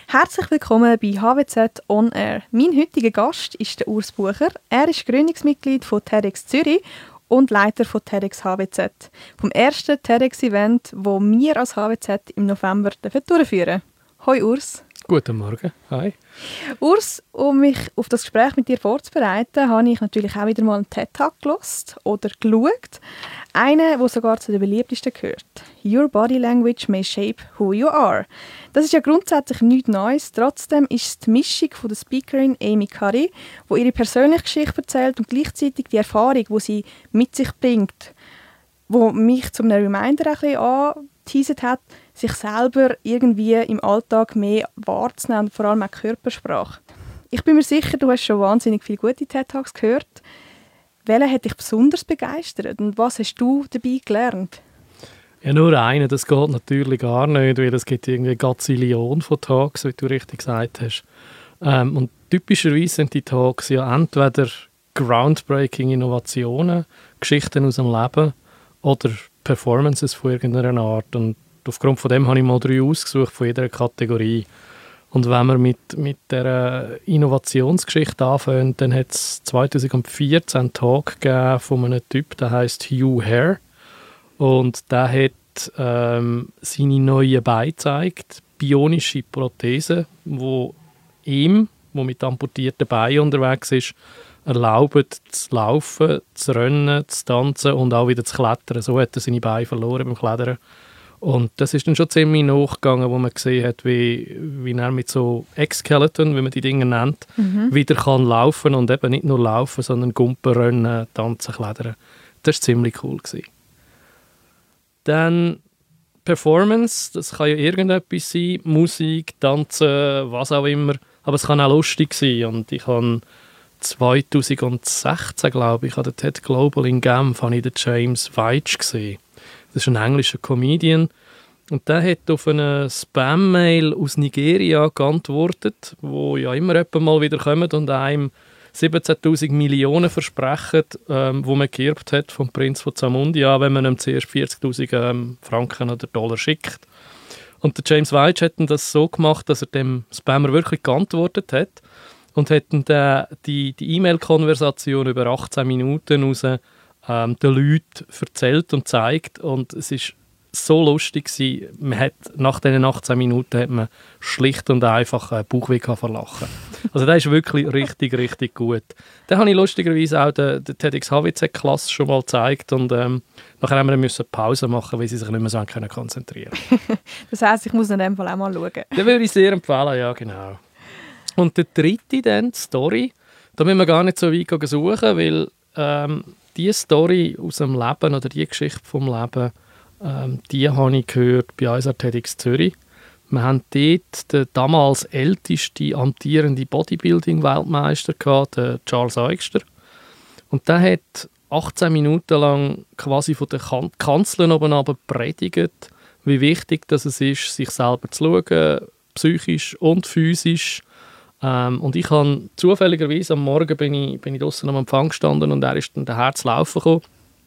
Herzlich willkommen bei HWZ On Air. Mein heutiger Gast ist der Urs Bucher. Er ist Gründungsmitglied von TEDx Zürich und Leiter von TEDx HWZ. Vom ersten TEDx-Event, das wir als HWZ im November durchführen dürfen. Hoi Urs. Guten Morgen. Hi. Urs, um mich auf das Gespräch mit dir vorzubereiten, habe ich natürlich auch wieder mal einen TED-Talk gehört oder geschaut. Einen, der sogar zu den beliebtesten gehört. «Your body language may shape who you are». Das ist ja grundsätzlich nichts Neues. Trotzdem ist es die Mischung von der Speakerin Amy Cuddy, die ihre persönliche Geschichte erzählt und gleichzeitig die Erfahrung, die sie mit sich bringt, die mich zu einem Reminder ein bisschen angeteasert hat, sich selber irgendwie im Alltag mehr wahrzunehmen, vor allem auch Körpersprache. Ich bin mir sicher, du hast schon wahnsinnig viele gute TED-Talks gehört. Welcher hat dich besonders begeistert und was hast du dabei gelernt? Ja, nur einen, das geht natürlich gar nicht, weil es gibt irgendwie eine Gazillion von Talks, wie du richtig gesagt hast. Und typischerweise sind die Talks ja entweder groundbreaking Innovationen, Geschichten aus dem Leben oder Performances von irgendeiner Art. Und aufgrund von dem habe ich mal 3 ausgesucht von jeder Kategorie. Und wenn wir mit dieser Innovationsgeschichte anfangen, dann hat es 2014 einen Talk gegeben von einem Typ, der heisst Hugh Hare. Und der hat seine neuen Beine gezeigt, bionische Prothesen, die ihm, der mit amputierten Beinen unterwegs ist, erlauben zu laufen, zu rennen, zu tanzen und auch wieder zu klettern. So hat er seine Beine verloren beim Klettern. Und das ist dann schon ziemlich nachgegangen, wo man gesehen hat, wie er mit so Exskeleton, wie man die Dinge nennt, wieder kann laufen und eben nicht nur laufen, sondern gumpen, rennen, tanzen, klettern. Das war ziemlich cool. Dann Performance, das kann ja irgendetwas sein, Musik, Tanzen, was auch immer, aber es kann auch lustig sein. Und ich habe 2016, glaube ich, an der TED Global in Genf habe ich den James Veitch gesehen. Das ist ein englischer Comedian. Und der hat auf eine Spam-Mail aus Nigeria geantwortet, wo ja immer jemand mal wieder kommt und einem 17'000 Millionen versprechen, wo man geerbt hat vom Prinz von Zamundia, wenn man ihm zuerst 40'000 Franken oder Dollar schickt. Und der James Veitch hat das so gemacht, dass er dem Spammer wirklich geantwortet hat und hat dann die E-Mail-Konversation über 18 Minuten raus den Leuten erzählt und gezeigt. Und es war so lustig gewesen. Nach diesen 18 Minuten hat man schlicht und einfach Bauchweh verlachen. Also das ist wirklich richtig, richtig gut. Dann habe ich lustigerweise auch der TEDx HWZ-Klasse schon mal gezeigt und nachher haben wir Pause machen, weil sie sich nicht mehr so konzentrieren konnten. Das heisst, ich muss in dem Fall auch mal schauen. Den würde ich sehr empfehlen, ja genau. Und der dritte dann, die Story, da müssen wir gar nicht so weit suchen, weil die Story aus dem Leben oder die Geschichte vom Leben, die habe ich gehört bei uns an TEDx Zürich. Wir haben dort den damals ältesten amtierenden Bodybuilding-Weltmeister gehabt, den Charles Eugster. Und der hat 18 Minuten lang quasi von der Kanzel oben runter predigt, wie wichtig das es ist, sich selber zu schauen, psychisch und physisch. Und ich habe zufälligerweise am Morgen bin ich draussen am Empfang gestanden und er ist dann daher zu laufen gekommen.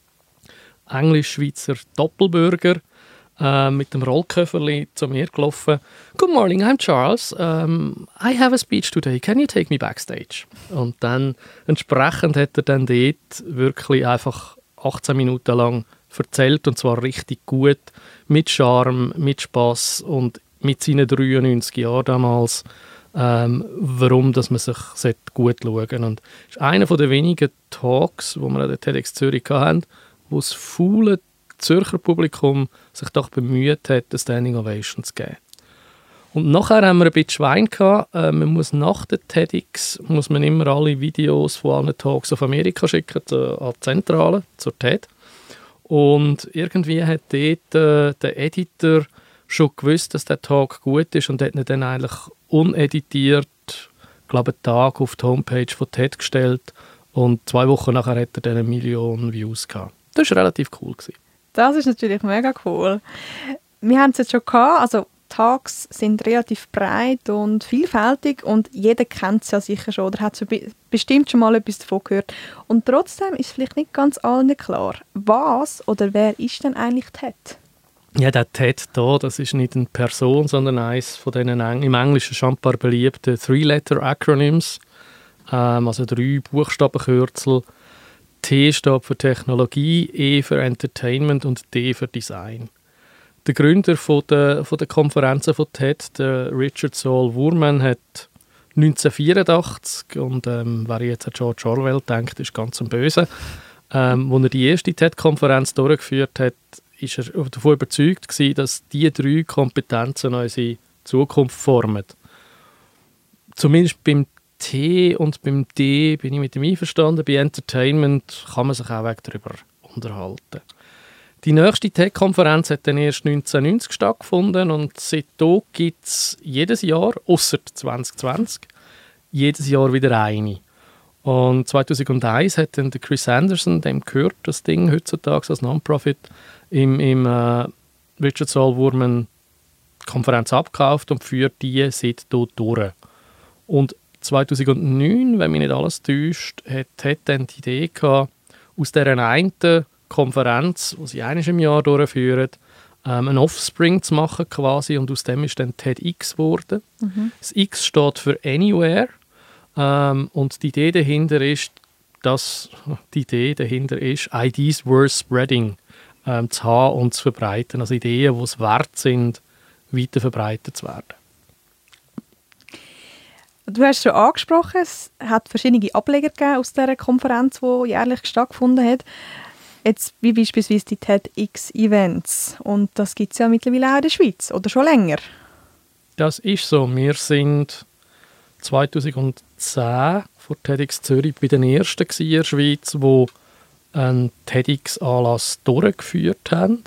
Englisch-Schweizer Doppelbürger mit dem Rollköfferli zu mir gelaufen. «Good morning, I'm Charles. I have a speech today. Can you take me backstage?» Und dann entsprechend hat er dann dort wirklich einfach 18 Minuten lang erzählt und zwar richtig gut, mit Charme, mit Spass und mit seinen 93 Jahren damals, warum dass man sich gut schauen sollte. Und das ist einer der wenigen Talks, die wir an der TEDx Zürich hatten, wo das faule Zürcher Publikum sich doch bemüht hat, eine Standing Ovation zu geben. Und nachher haben wir ein bisschen Schwein gehabt. Man muss nach der TEDx muss man immer alle Videos von allen Talks auf Amerika schicken, an die Zentrale, zur TED. Und irgendwie hat dort der Editor schon gewusst, dass der Talk gut ist und hat ihn dann eigentlich uneditiert, glaube einen Tag auf die Homepage von TED gestellt und 2 Wochen nachher hat er dann 1 Million Views gehabt. Das war relativ cool. Das ist natürlich mega cool. Wir haben es jetzt schon gehabt, also Talks sind relativ breit und vielfältig und jeder kennt es ja sicher schon oder hat so bestimmt schon mal etwas davon gehört. Und trotzdem ist vielleicht nicht ganz allen klar, was oder wer ist denn eigentlich TED? Ja, der TED da, das ist nicht eine Person, sondern eines von diesen im Englischen schon ein paar beliebten Three-Letter-Acronyms, also 3 Buchstabenkürzel. T steht für Technologie, E für Entertainment und D für Design. Der Gründer von der Konferenzen von TED, der Richard Saul Wurman, hat 1984, und wer jetzt an George Orwell denkt, ist ganz am Böse, als er die erste TED-Konferenz durchgeführt hat, ist er davon überzeugt gewesen, dass diese 3 Kompetenzen unsere Zukunft formen. Zumindest beim T und beim D bin ich mit ihm einverstanden. Bei Entertainment kann man sich auch darüber unterhalten. Die nächste TED-Konferenz hat dann erst 1990 stattgefunden und seitdem gibt es jedes Jahr, ausser 2020, jedes Jahr wieder eine. Und 2001 hat dann der Chris Anderson, dem gehört das Ding heutzutage als Non-Profit, im Richard Saul Wurman Konferenz abgekauft und führt die seit dort durch. Und 2009, wenn mich nicht alles täuscht, hat dann die Idee gehabt, aus dieser einen Konferenz, die sie einmal im Jahr durchführen, ein Offspring zu machen quasi, und aus dem ist dann TEDx geworden. Mhm. Das X steht für Anywhere, und die Idee dahinter ist, Ideas worth spreading zu haben und zu verbreiten. Also Ideen, die es wert sind, weiter verbreitet zu werden. Du hast es schon angesprochen, es hat verschiedene Ableger gegeben aus dieser Konferenz, die jährlich stattgefunden hat. Jetzt wie beispielsweise die TEDx-Events. Und das gibt es ja mittlerweile auch in der Schweiz, oder schon länger? Das ist so. Wir sind 2010 vor TEDx Zürich bei den ersten in der Schweiz, die einen TEDx-Anlass durchgeführt haben.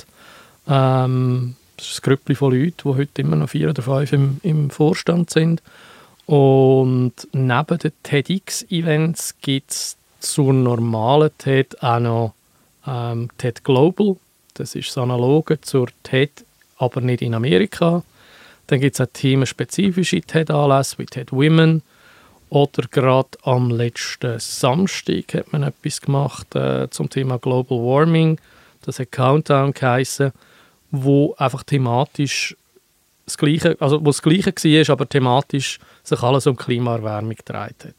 Das ist ein Grüppchen von Leuten, die heute immer noch 4 oder 5 im Vorstand sind. Und neben den TEDx-Events gibt es zur normalen TED auch noch TED Global. Das ist das Analoge zur TED, aber nicht in Amerika. Dann gibt es auch themenspezifische TED-Anlässe wie TED Women. Oder gerade am letzten Samstag hat man etwas gemacht zum Thema Global Warming. Das hat Countdown geheissen, wo einfach thematisch das Gleiche war, aber thematisch sich alles um Klimaerwärmung gedreht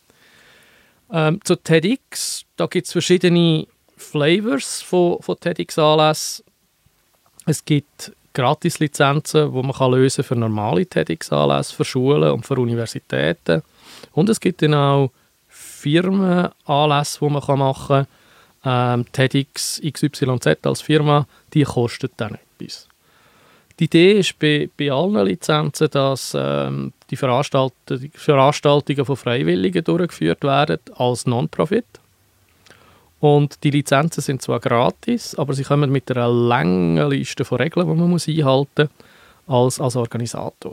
hat. Zu TEDx, da gibt es verschiedene Flavors von TEDx-Anlässen. Es gibt Gratis-Lizenzen, die man lösen kann für normale TEDx-Anlässe, für Schulen und für Universitäten. Und es gibt dann auch Firmenanlässe, die man machen kann. TEDx XYZ als Firma, die kostet dann etwas. Die Idee ist bei allen Lizenzen, dass die Veranstaltungen von Freiwilligen durchgeführt werden als Non-Profit. Und die Lizenzen sind zwar gratis, aber sie kommen mit einer langen Liste von Regeln, die man einhalten muss als Organisator.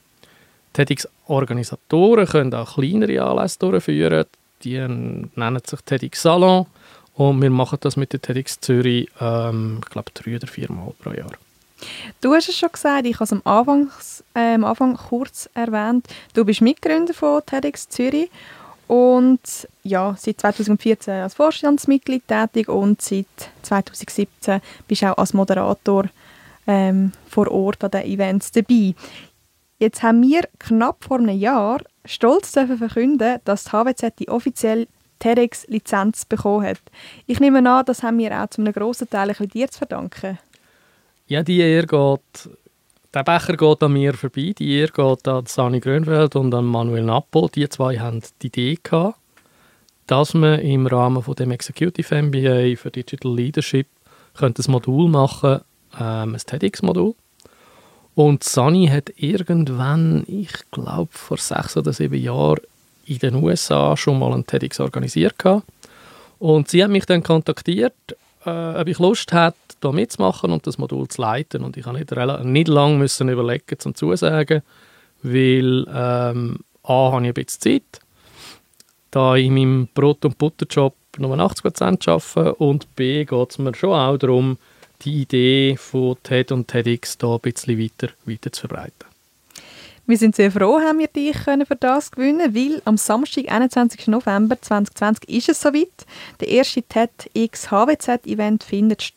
TEDx-Organisatoren können auch kleinere Anlässe durchführen. Die nennen sich TEDx Salon. Und wir machen das mit der TEDx Zürich, ich glaube, 3 oder 4 Mal pro Jahr. Du hast es schon gesagt, ich habe es am Anfang kurz erwähnt. Du bist Mitgründer von TEDx Zürich und ja, seit 2014 als Vorstandsmitglied tätig und seit 2017 bist du auch als Moderator vor Ort an den Events dabei. Jetzt haben wir knapp vor einem Jahr stolz verkünden, dass die HWZ die offizielle TEDx-Lizenz bekommen hat. Ich nehme an, das haben wir auch zu einem grossen Teil dir zu verdanken. Ja, der Becher geht an mir vorbei. Die Ehre geht an Sani Grönfeld und an Manuel Nappo. Die 2 haben die Idee gehabt, dass man im Rahmen von dem Executive MBA für Digital Leadership ein Modul machen könnte, ein TEDx-Modul. Und Sani hat irgendwann, ich glaube vor 6 oder 7 Jahren, in den USA schon mal einen TEDx organisiert gehabt. Und sie hat mich dann kontaktiert, ob ich Lust hätte, da mitzumachen und das Modul zu leiten. Und ich musste nicht lange überlegen, zum Zusagen, weil A, habe ich ein bisschen Zeit, da ich in meinem Brot- und Butterjob nur 80% arbeite, und B, geht es mir schon auch darum, die Idee von TED und TEDx da ein bisschen weiter zu verbreiten. Wir sind sehr froh, haben wir dich für das gewinnen, weil am Samstag, 21. November 2020 ist es soweit. Der erste TEDx HWZ-Event findet statt.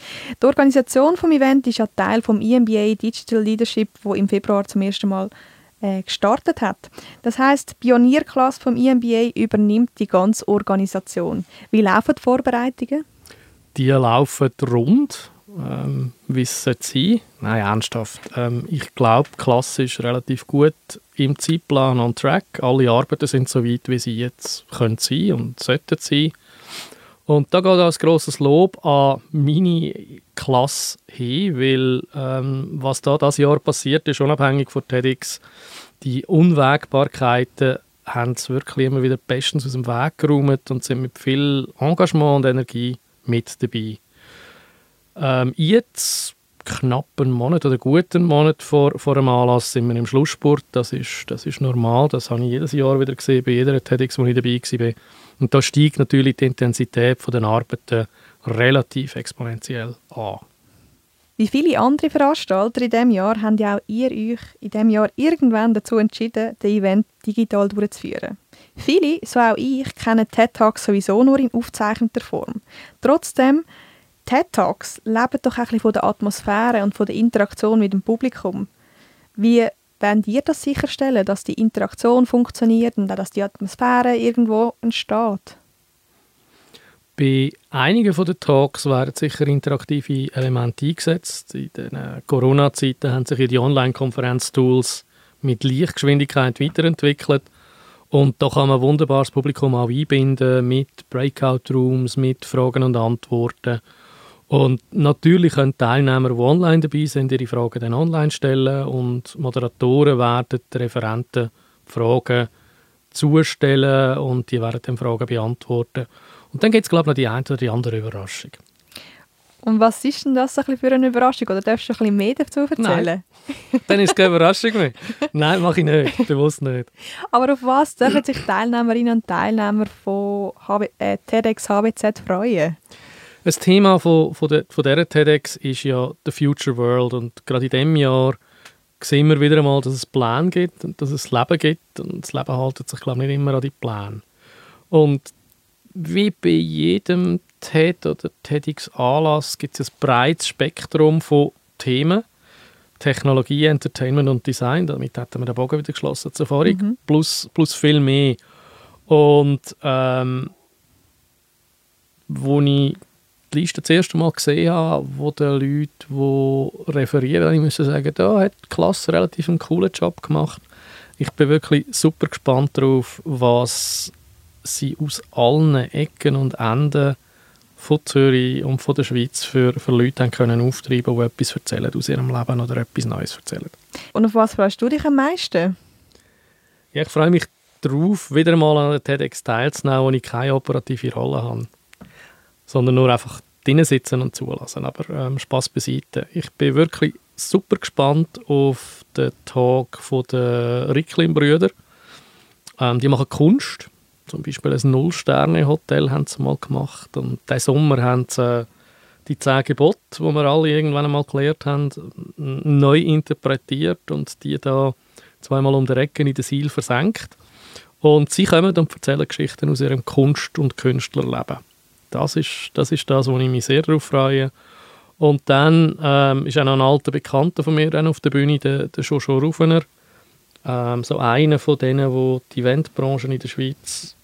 Die Organisation des Events ist ja Teil des EMBA Digital Leadership, wo im Februar zum ersten Mal gestartet hat. Das heisst, die Pionierklasse vom EMBA übernimmt die ganze Organisation. Wie laufen die Vorbereitungen? Die laufen rund, wie es sein sollte. Nein, ernsthaft. Ich glaube, die Klasse ist relativ gut im Zeitplan on track. Alle Arbeiten sind so weit, wie sie jetzt können sein und sollten sein. Und da geht auch ein grosses Lob an meine Klasse hin, weil was da dieses Jahr passiert ist, unabhängig von TEDx, die Unwägbarkeiten haben es wirklich immer wieder bestens aus dem Weg geräumt und sind mit viel Engagement und Energie mit dabei. Jetzt, knapp einen Monat oder guten Monat vor dem Anlass, sind wir im Schlussspurt. Das ist normal, das habe ich jedes Jahr wieder gesehen, bei jeder TEDx, wo ich dabei war. Und da steigt natürlich die Intensität der Arbeiten relativ exponentiell an. Wie viele andere Veranstalter in diesem Jahr habt ja auch ihr euch in diesem Jahr irgendwann dazu entschieden, das Event digital durchzuführen. Viele, so auch ich, kennen TED-Talks sowieso nur in aufgezeichneter Form. Trotzdem, TED-Talks leben doch ein bisschen von der Atmosphäre und von der Interaktion mit dem Publikum. Wie wollen ihr das sicherstellen, dass die Interaktion funktioniert und auch, dass die Atmosphäre irgendwo entsteht? Bei einigen von den Talks werden sicher interaktive Elemente eingesetzt. In den Corona-Zeiten haben sich die Online-Konferenz-Tools mit Lichtgeschwindigkeit weiterentwickelt. Und da kann man wunderbar das Publikum auch einbinden mit Breakout-Rooms, mit Fragen und Antworten. Und natürlich können Teilnehmer, die online dabei sind, ihre Fragen dann online stellen und Moderatoren werden den Referenten Fragen zustellen und die werden dann Fragen beantworten. Und dann gibt es, glaube ich, noch die eine oder die andere Überraschung. Und was ist denn das ein bisschen für eine Überraschung? Oder darfst du ein bisschen mehr dazu erzählen? Nein, dann ist es keine Überraschung mehr. Nein, mache ich nicht, bewusst nicht. Aber auf was dürfen sich Teilnehmerinnen und Teilnehmer von TEDx HBZ freuen? Das Thema von dieser TEDx ist ja «The Future World» und gerade in diesem Jahr sehen wir wieder einmal, dass es Pläne gibt und dass es Leben gibt und das Leben hält sich, glaube ich, nicht immer an die Pläne. Und wie bei jedem TED oder TEDx-Anlass gibt es ein breites Spektrum von Themen. Technologie, Entertainment und Design, damit hätten wir den Bogen wieder geschlossen zur Vorhin, plus viel mehr. Und wo ich die Liste das erste Mal gesehen habe, wo die Leute, die referieren, ich muss sagen, da hat die Klasse relativ einen coolen Job gemacht. Ich bin wirklich super gespannt darauf, was sie aus allen Ecken und Enden von Zürich und von der Schweiz für Leute haben können auftreiben, die etwas erzählen aus ihrem Leben oder etwas Neues erzählen. Und auf was freust du dich am meisten? Ja, ich freue mich darauf, wieder mal an der TEDx teilzunehmen, wo ich keine operative Rolle habe, sondern nur einfach drinnen sitzen und zulassen. Aber Spass beiseite. Ich bin wirklich super gespannt auf den Talk der Ricklin-Brüder. Die machen Kunst. Zum Beispiel ein Null-Sterne-Hotel haben sie mal gemacht. Und diesen Sommer haben sie die 10 Gebote, die wir alle irgendwann einmal gelernt haben, neu interpretiert und die da zweimal um die Ecke in den Seil versenkt. Und sie kommen und erzählen Geschichten aus ihrem Kunst- und Künstlerleben. Das ist das, wo ich mich sehr darauf freue. Und dann ist auch noch ein alter Bekannter von mir auf der Bühne, der Jojo Rufener. So einer von denen, der die Eventbranche in der Schweiz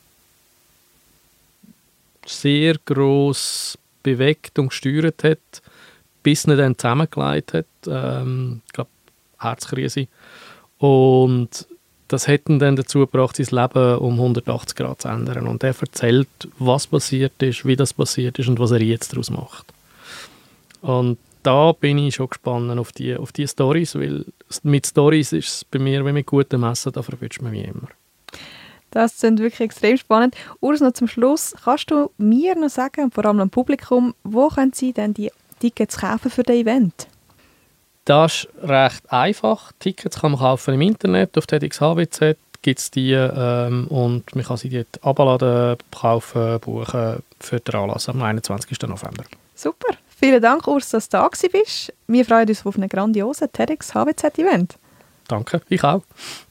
sehr gross bewegt und gesteuert hat, bis er dann zusammengelegt hat. Ich glaube, Herzkrise. Und das hat ihn dann dazu gebracht, sein Leben um 180 Grad zu ändern. Und er erzählt, was passiert ist, wie das passiert ist und was er jetzt daraus macht. Und da bin ich schon gespannt auf die Storys, weil mit Storys ist es bei mir wie mit gutem Essen, da verwünscht man mich immer. Das klingt wirklich extrem spannend. Urs, noch zum Schluss, kannst du mir noch sagen, und vor allem dem Publikum, wo können Sie denn die Tickets kaufen für das Event? Das ist recht einfach. Tickets kann man kaufen im Internet, auf TEDx HBZ gibt es die und man kann sie dort abladen, kaufen, buchen für den Anlass am 21. November. Super, vielen Dank, Urs, dass du da bist. Wir freuen uns auf einen grandiosen TEDx HBZ-Event. Danke, ich auch.